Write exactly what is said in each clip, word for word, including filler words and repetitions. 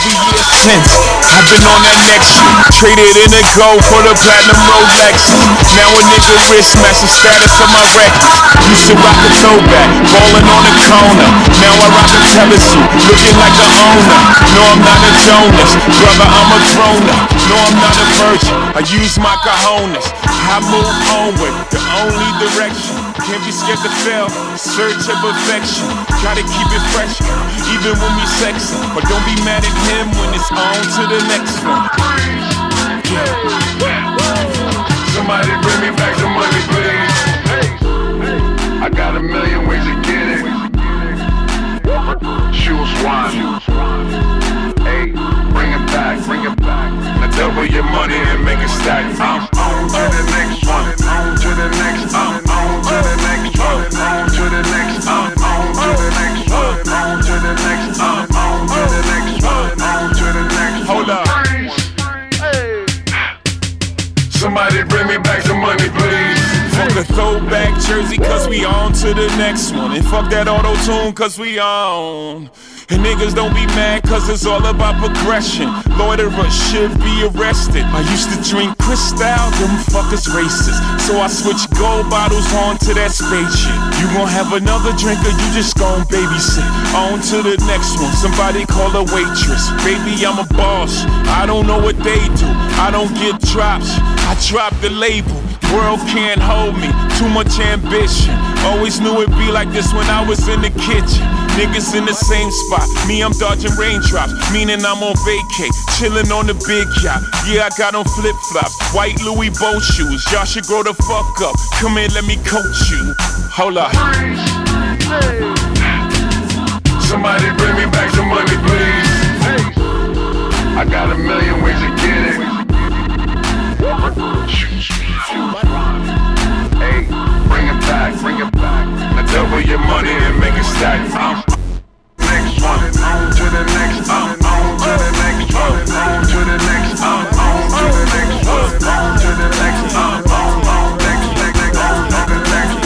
every year since. I've been on that next shit. Traded in a gold for the platinum Rolex. Now a nigga wrist match the status of my record. Used to rock a throwback, ballin' on the corner. Now I rock a telesuit, looking like the owner. No, I'm not a Jonas, brother, I'm a grown-up. No, I'm not a virgin, I use my cojones. I move onward, the only direction. Can't be scared to fail, search of perfection. Gotta keep it fresh, even when we sexy. But don't be mad at him when it's on to the next one. Yeah. Somebody bring me back some money, please. I got a million ways to get it. Choose one. Hey, bring it back, bring it back. Now double your money and make it stack. I'm on to the next one. On to the next. I'm on to the next one. On to the next. I'm on to the next one. On to the next. I'm on to the next one. On to the next. Hold up. Somebody bring me back some money, please. Fuck a throwback jersey, cause we on to the next one. And fuck that auto-tune, cause we on. And niggas don't be mad, cause it's all about progression. Loiterers should be arrested. I used to drink Cristal, them fuckers racist. So I switched gold bottles on to that spaceship. You gon' have another drink or you just gon' babysit. On to the next one, somebody call a waitress. Baby, I'm a boss, I don't know what they do. I don't get drops, I drop the label. World can't hold me, too much ambition. Always knew it'd be like this when I was in the kitchen. Niggas in the same spot, me I'm dodging raindrops. Meaning I'm on vacay, chillin' on the big yacht. Yeah, I got on flip-flops, white Louis boat shoes. Y'all should grow the fuck up, come here, let me coach you. Hold up. Somebody bring me back some money, please. I got a million ways to get it. Hey, bring it back, bring it back. Now double your money and make it stack. I'm next one, on to the next. I'm on to the next one, on to the next. I'm on to the next one, on to the next. I'm on, on, next, next, next, on to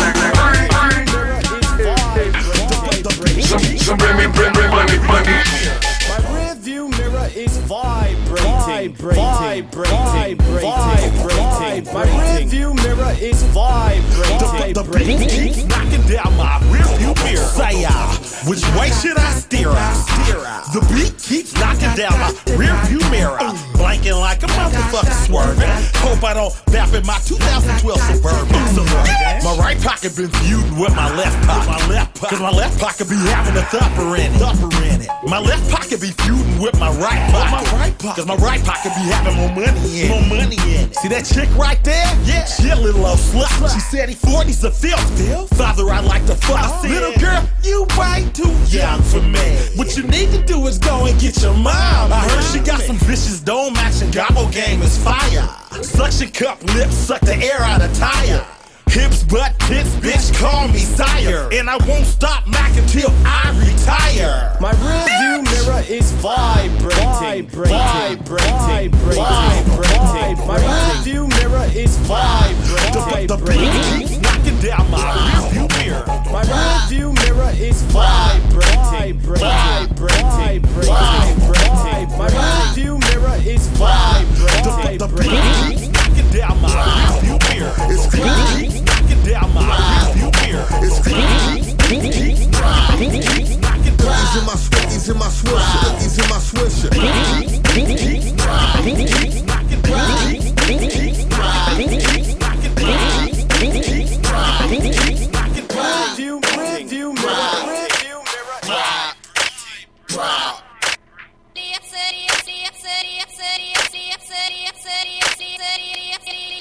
the next, next. Some, some bring me, bring, bring money, money. My rearview mirror is vibrating, vibrating, vibrating, vibrating. My rearview mirror is vibrating. The, the beat keeps knocking down my rearview mirror. Say, uh, which way should I steer out? The beat keeps knocking down my rearview mirror. Blanking like a motherfucker swerving. Hope I don't bap in my two thousand twelve Suburban. My right pocket been feuding with my left pocket. My left pocket. Cause my left pocket be having a thumper in it. Thumper in it. My left pocket be feuding with my right pocket. My right pocket. Cause my right pocket be having more money in it. More money in it. See that chick right there? Yeah. She a little old slut. She said he forty's a filth. Father, I like to fuck. I said, little girl, you way too young for me. What you need to do is go and get your mom. I heard she got some vicious dome action. Gobble game is fire. Suction cup lips suck the air out of tire. Hips, butt, tits, bitch, call me sire. And I won't stop Mac until I retire. My rearview mirror is vibrating, vibrating, vibrating, vibrating. My rearview mirror is vibrating. The, the beat keeps knocking down my rearview mirror. My rearview mirror is vibrating, vibrating, vibrating. My rearview mirror is vibrating. The, the beat keeps knocking down my rearview mirror. It's crazy. Knocking down my rearview mirror. It's crazy. Cookies in my swickies in my swisher. Cookies in my swisher. Rearview, rearview mirror, rearview mirror. Wow. City, city, city, city, city, city, city, city, city, city, city,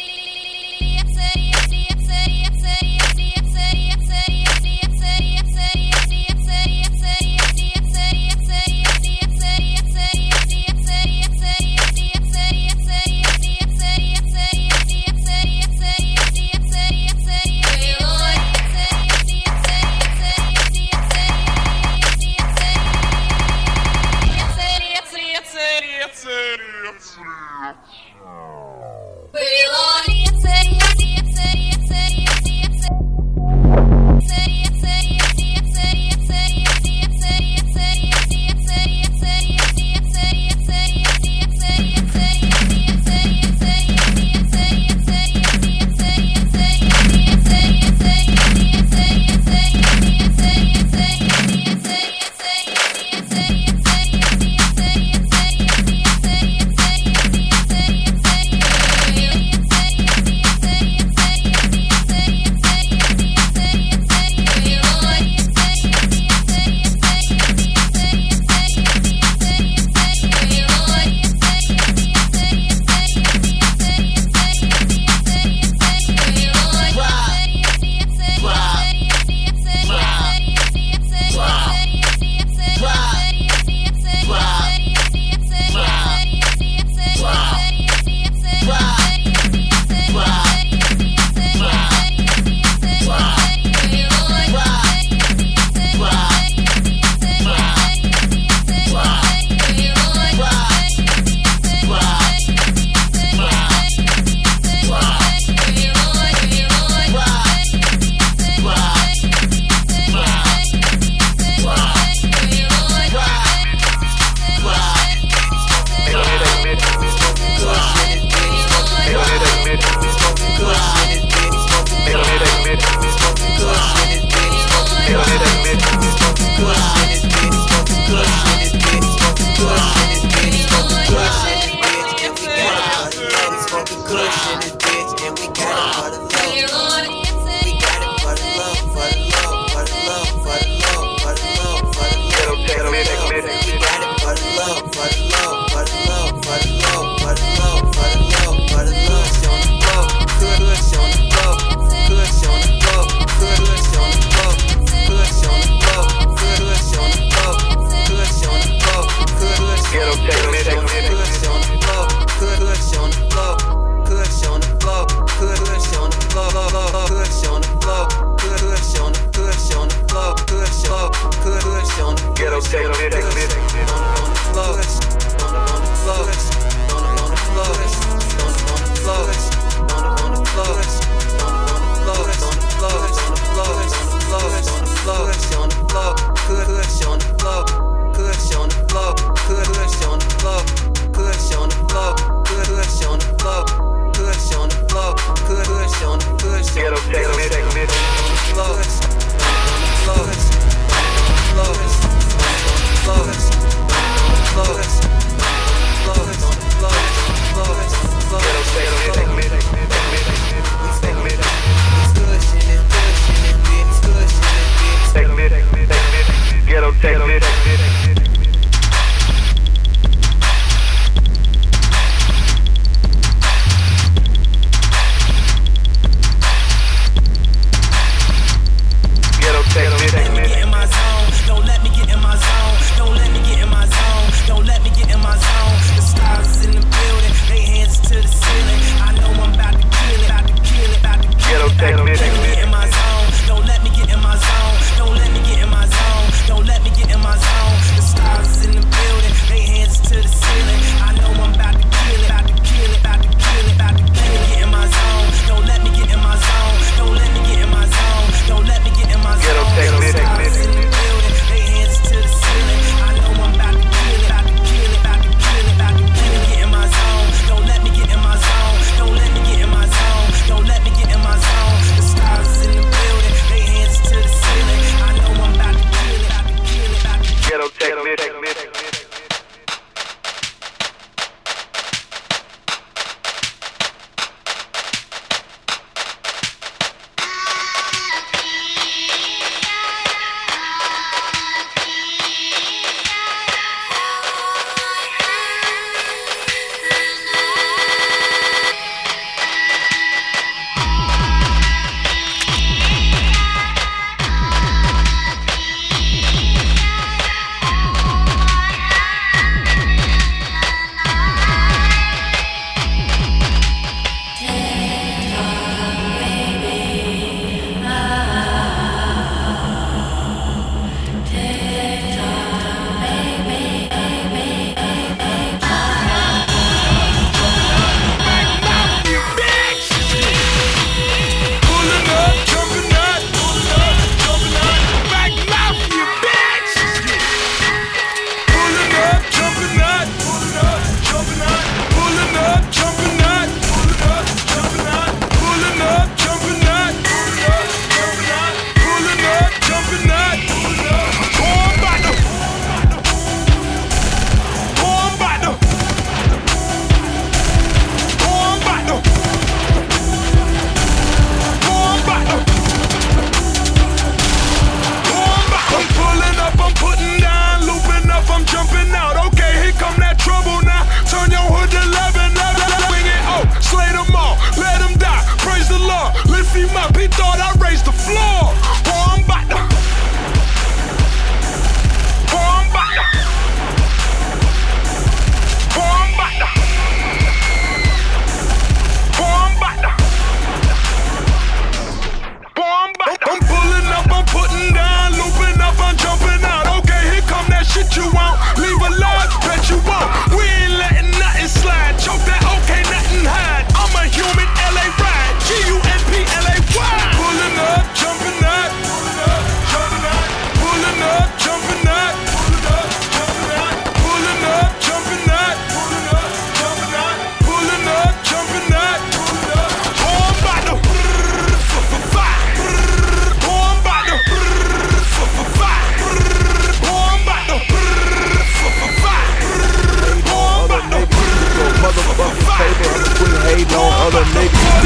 in this bitch, and we got it for the low. We got it for the low, for the low, for the low, for the low, for the low, for the low, for the low. We got it for the low, for the low, for the low, for the low, for the low, for the low, for the low. On the flow, good push on the flow, good on the flow, good push on the flow, good on the flow, good push on the flow, good on the flow, good push on the flow, good on the flow, good push on the flow, good on the flow, good push on the flow, good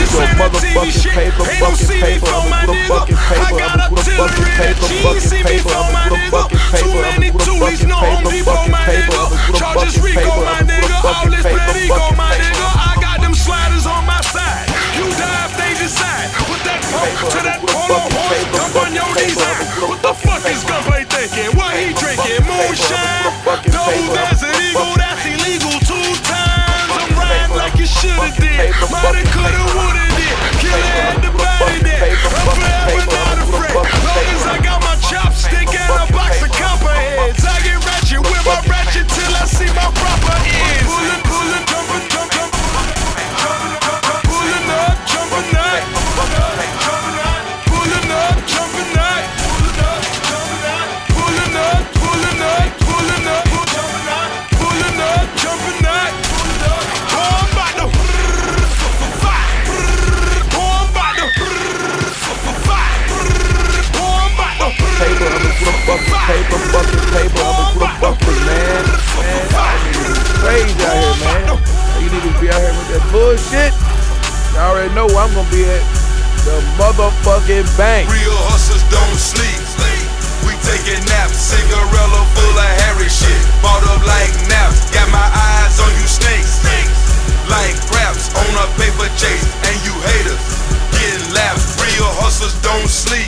This ain't a T V shit, ain't no C D for my nigga. I got artillery and G C B for my nigga. Too many toolies, no Home Depot, my nigga. Charges Rico, my nigga. All this red ego, my nigga. I got them sliders on my side. You die if they decide. Put that pump to that polo horse. Come on your knees out. What the fuck is Gunplay thinking? What he drinking? Moonshine? Double Desert Eagle, that's illegal two times. I'm riding like you should've did. Mighta coulda woulda did. Killer had the body there. I'm forever not afraid. Long as I got my chopstick and a box of copperheads. I get ratchet with my ratchet till I see my proper ends. Pullin', pullin', jumpin', jumpin', pullin' up, jumpin' up, pullin' up, jumpin' up, pullin' up, pullin' up, pullin' up, pullin' up, jumpin' up. Oh, I'm about to fire. Oh, I'm about to fire. Oh, I'm about to paper, I'm gonna put a fucking paper, fucking paper, I'm gonna put a fucking man. Man, it's crazy out here, man. You need to be out here with that bullshit. You already know where I'm gonna be at. The motherfucking bank. Real hustlers don't sleep. We taking naps, cigarella full of Harry shit. Bought up like naps, got my eyes on you snakes. Like craps on a paper chase, and you haters getting laps. Real hustlers don't sleep.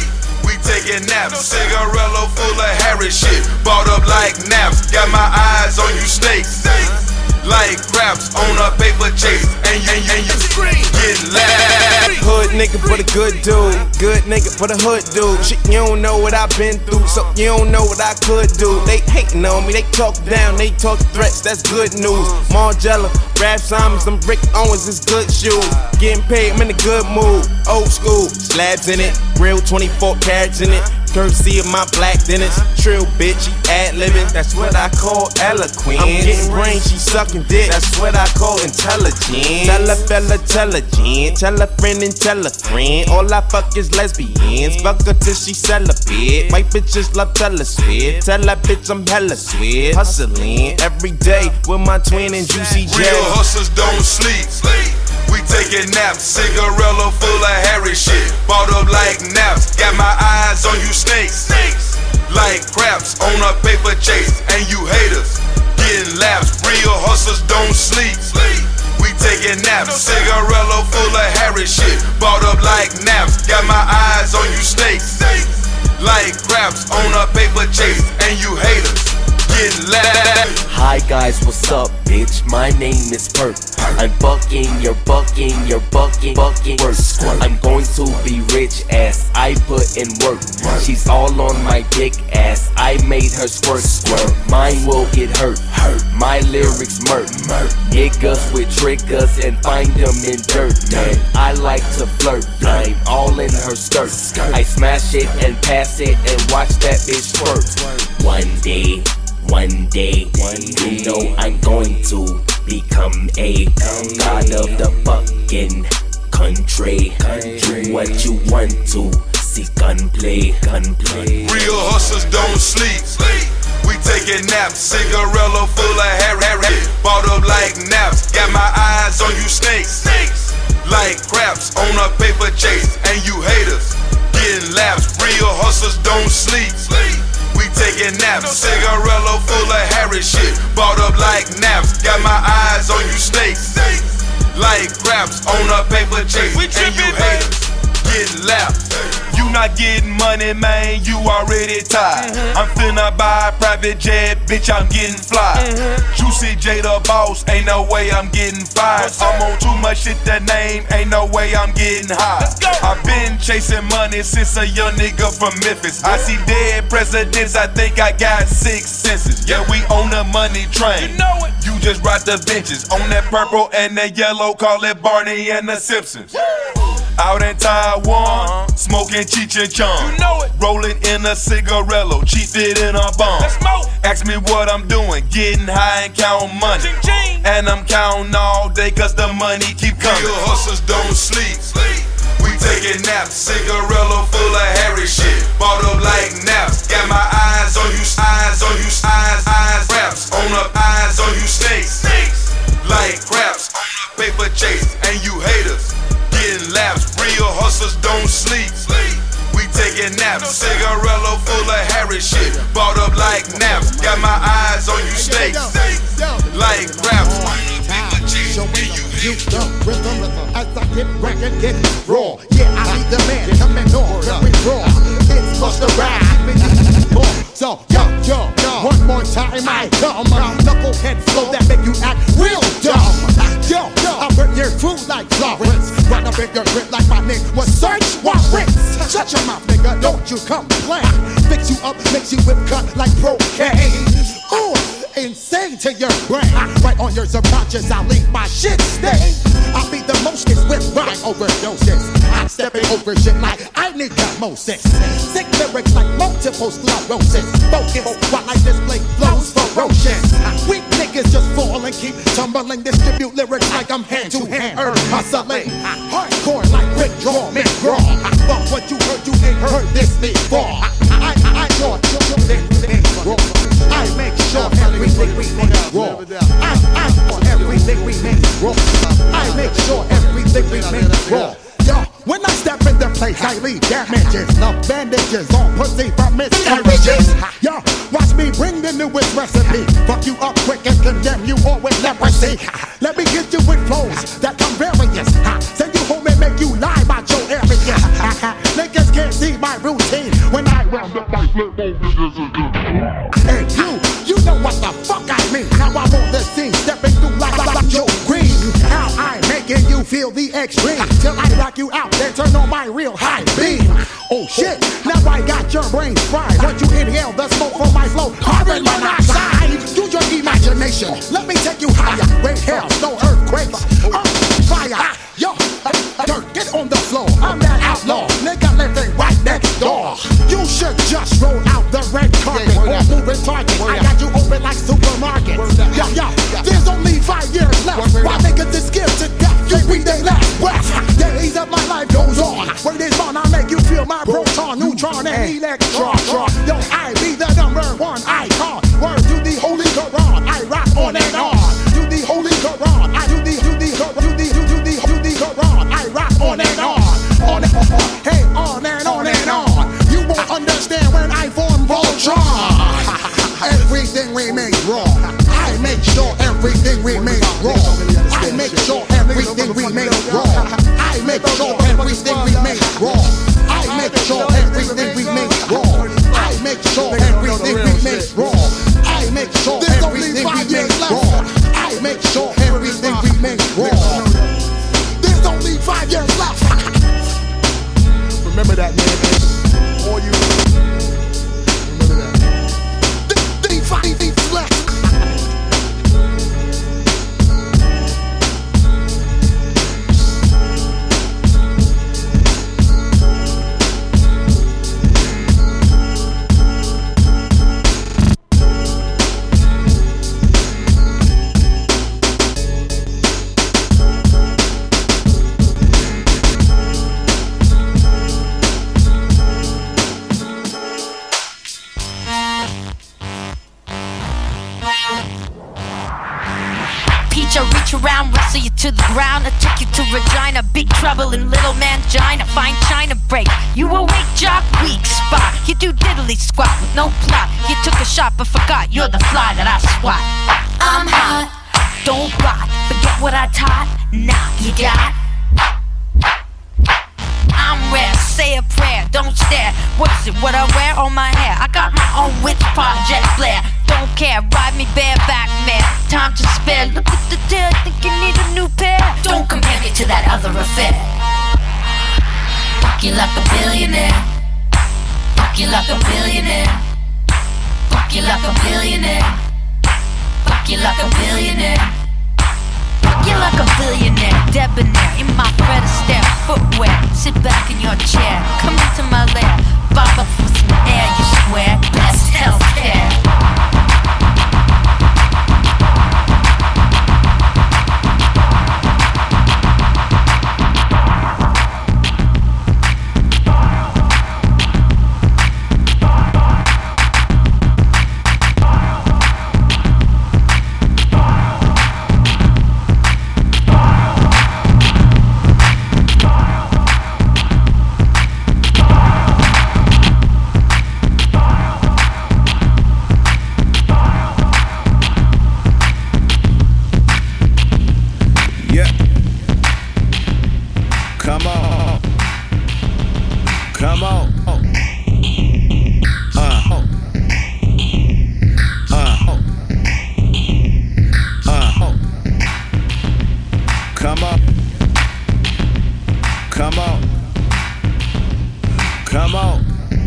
We taking naps, cigarella full of Harry shit. Bought up like naps, got my eyes on you snakes. Like craps on a paper chase, and you, and you getting laughed. Hood nigga, but a good dude. Good nigga, but a hood dude. Shit, you don't know what I've been through, so you don't know what I could do. They hating on me, they talk down, they talk threats, that's good news. Margella, Rap Simons, them Rick Owens is good shoes. Getting paid, I'm in a good mood. Old school, slabs in it, real twenty-four carats in it. Courtesy of my black dentist, trill bitch, she ad-libbing, that's what I call eloquent. I'm getting brain, she sucking dick, that's what I call intelligent. Tell a fella, intelligent, tell a friend and tell a friend. All I fuck is lesbians, fuck her till she celibate. White bitches love Taylor Swift, tell that bitch I'm hella sweet. Hustling every day with my twin and Juicy J. Real hustlers don't sleep. We taking naps, cigarella full of Harry shit. Bought up like naps, got my eyes on you snakes. Like craps on a paper chase, and you haters getting laps. Real hustlers don't sleep. We taking naps, cigarella full of Harry shit. Bought up like naps, got my eyes on you snakes. Like craps on a paper chase, and you haters getting laps. Hi guys, what's up, bitch? My name is Perk. I'm bucking, you're bucking, you're bucking, bucking work. I'm going to be rich ass, I put in work. She's all on my dick ass, I made her squirt, squirt. Mine will get hurt, hurt. My lyrics murk, murk. Niggas with triggers and find them in dirt, man. I like to flirt, I'm all in her skirt. I smash it and pass it and watch that bitch twerk. One day, one day, you know I'm going to become a god of the fucking country. Do what you want to, see gunplay, gunplay. Real hustlers don't sleep. We taking naps, cigarella full of Harry. Bought up like naps, got my eyes on you snakes. Like craps on a paper chase, and you haters getting laps. Real hustlers don't sleep. We taking naps, cigarella full of Harry shit. Bought up like naps, got my eyes on you snakes. Like craps on a paper chase, and you haters getting laps. You not getting money, man, you already tired. Mm-hmm. I'm finna buy a private jet, bitch, I'm getting fly. Mm-hmm. Juicy J the boss, ain't no way I'm getting fired. I'm on too much shit to name, ain't no way I'm getting high. I've been chasing money since a young nigga from Memphis. I see dead presidents, I think I got six senses. Yeah, we on the money train. You know it. You just ride the benches on that purple and that yellow, call it Barney and the Simpsons. Out in Taiwan, uh-huh. Smoking Cheech and Chong. You know it. Rolling in a cigarello, Chief it in a bomb. Ask me what I'm doing, getting high and counting money. Ching, ching. And I'm counting all day cause the money keep coming. Real hustlers don't sleep. sleep. We taking naps, cigarello full of Harry shit. Bought up like naps, got my eyes on you, eyes on you, eyes, eyes, raps. On up, eyes on you snakes. Snakes. Like craps, on a paper chase, and you haters hustlers don't sleep. We taking naps, cigarello full of Harry shit. Bought up like naps, got my eyes on you snakes. Like raps. Showing you the rhythm as I get wrecked and get raw. Yeah, I be the man coming on very raw. It's Busta Rhymes. So, yo, yo, yo, one more time I come. Knucklehead flow that make you act real dumb. Yo, yo, I burn your food like Florence. Run up in your grip like my name was Search Warrants. Shut your mouth, nigga, don't you complain. Fix you up, makes you whip cut like Procaine. Ooh, insane to your brain. Right on your subconscious, I'll leave my shit stay. I'll be the mostest with rhyme overdoses. I'm stepping over shit like I need Moses. Sick lyrics like multiple sclerosis. Focus while I display flows ferocious. Weak niggas just fall and keep tumbling. Distribute lyrics like I'm hand to hand herb hustling. Hardcore like Rick Draw, Mick Raw. Fuck what you heard, you ain't heard this before. I, I, I, sure, sure, sure, sure, I make sure everything we make raw. I, I, for everything we make raw. I make sure everything we make raw. Yo, when I step in the place, I leave damages. No bandages on pussy from miscarriages. Yo, watch me bring the newest recipe. Fuck you up quick and condemn you all with leprosy. Let me get you with flows that come various. Send you home and make you lie about your area. Niggas can't see my routine when I round up my flip. Hey, you, you know what the fuck I mean. Now I'm on the scene, stepping through like, like, like Joe Green. How I'm making you feel the extreme. Till I rock you out, then turn on my real high beam. Oh shit, now I got your brains fried. Once you inhale the smoke from my flow, carbon monoxide. Use your imagination, let me take you higher. Rain, hail, snow, earthquakes, earth, fire. Yo, dirt, get on the floor. I'm that outlaw, nigga living right next door. You should just roll out the red carpet or move it target. I got you open like supermarkets. Yo, yo, there's only five years left. Why niggas is scared to death? You breathe they last breath. Days of my life goes on. Word is on, I make you feel my proton, neutron, and electron. Yo, I be the number one icon. Word to the Holy Quran. I rock on and on. To the Holy Quran. I do the, do the, do the, do the, do the Quran. I rock on and on. On and on. Hey, on and on and on. You won't understand when I form Voltron. Everything we make raw. I make sure everything we make raw. I make sure everything we make raw. I make sure everything we make raw. I make sure everything we make raw. I make sure everything we make raw. I make sure everything we make raw. I make sure everything we make raw. There's only five years left. Remember that, man. All you remember that. The five years left. Around, wrestle you to the ground. I took you to Regina, big trouble in little mangina. Fine China break, you awake jock, weak spot. You do diddly squat with no plot. You took a shot but forgot you're the fly that I swat. I'm hot, don't rot. Forget what I taught, nah, you got. I'm rare, say a prayer, don't stare. What is it, what I wear on my hair? I got my own witch project flair. Don't care, ride me bareback, man. Time to spare, look at the tail, think you need a new pair. Don't compare me to that other affair. Fuck you like a billionaire. Fuck you like a billionaire. Fuck you like a billionaire. Fuck you like a billionaire. Fuck you like a billionaire, debonair. In my Fred Astaire footwear. Sit back in your chair, come into my lair. Bob up for some air, you swear. Best healthcare. Come on. Come on.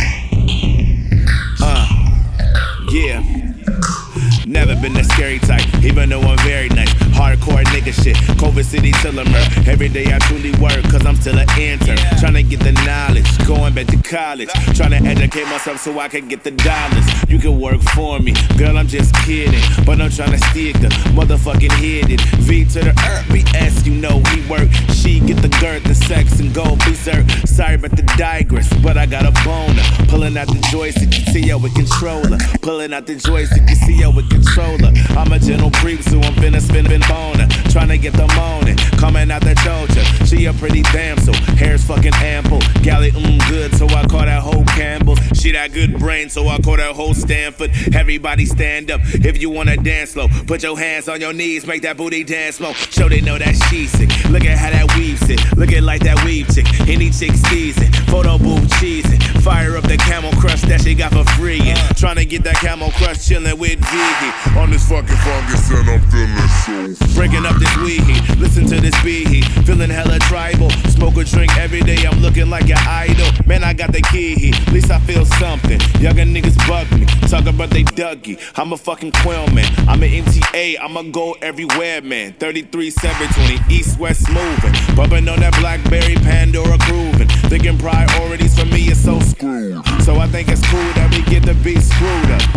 Uh, yeah. Never been the scary type, even though I'm very nice. Hardcore nigga shit, Culver City till I'm hurt. Every day I truly work, cause I'm still an intern. Tryna get the knowledge, going back to college. Tryna educate myself so I can get the dollars. You can work for me, girl, I'm just kidding. But I'm tryna stick the motherfucking hit it. V to the earth, B S, you know we work. She get the girth, the sex, and go berserk. Sorry about the digress, but I got a boner. Pulling out the joystick, you see how we controller. Pulling out the joystick, you see how we controller. I'm a gentle creep, so I'm finna spin bin boner. Tryna get the moaning, coming out the chocha. She a pretty damsel, hair's fucking ample. Galley, mmm, good, so I call that whole Campbell. She that good brain, so I call that whole Stanford. Everybody stand up if you wanna dance slow. Put your hands on your knees, make that booty dance slow. Show they know that she's sick. Look at how that weave sit. Look at like that weave chick. Any chick season, photo booth cheesing. Fire up the Camel Crush that she got for free. And tryna get that Camel Crush chillin' with Ziggy. On this fucking fungus and I'm feeling so breaking up this weed heat, listen to this beat heat. Feeling hella tribal, smoke a drink every day, I'm looking like an idol. Man, I got the key heat, at least I feel something. Younger niggas bug me, talk about they Dougie. I'm a fucking quill man, I'm an M T A, I'ma go everywhere man. thirty-three seven twenty, east west moving. Bumping on that Blackberry Pandora grooving. Thinking priorities for me is so screwed. So I think it's cool that we get the beat screwed up.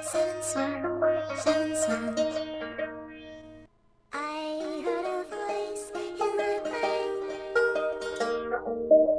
Seven swans, seven swans. I heard a voice in my brain.